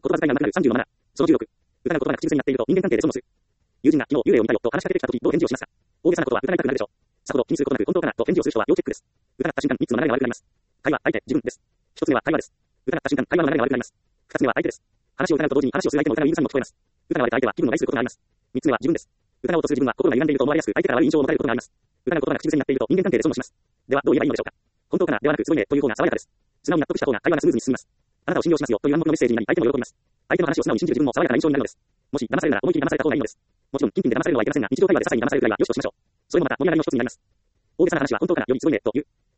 葉遣いが上手くなる37。その16。疑う言葉が口癖になっていると人間関係で損をする。友人が昨日幽霊を見たよと話しかけてきたときどう返事をしますか。大げさなことは疑いたくなるでしょう。さほど気にすることなく本当かなと返事をする人は要チェックです。疑った瞬間3つの流れが悪くなります。会話、相手、自分です。一つ目は会話です。疑った瞬間会話の流れが悪くなります。二つ目は相手です。話を疑うと同時に話をする相手の疑う言い草にも聞こえます。疑われた相手は気分の害することがあります。三つ目は自分です。疑おうとする自分は心が歪んでいると思われやすく相手から悪い印象を持たれることがあります。疑うことが口癖になっていると人間関係で損をします。ではどう言えばいいのでしょうか。本当かなではなくすごいねという方が爽やかです。素直に納得した方が会話がスムーズに進みます。あなたを信用しますよという暗黙のメッセージになり相手も喜びます。相手の話を素直に信じる自分も爽やかな印象になるのです。もし騙されるなら思い切り騙された方がいいのです。もちろん金品で騙されるのはいけませんが日常会話で些細に騙されるくらいは良しとしましょう。そういうのもまた盛り上がりの一つになります。大げさな話は本当かなよりすごいねという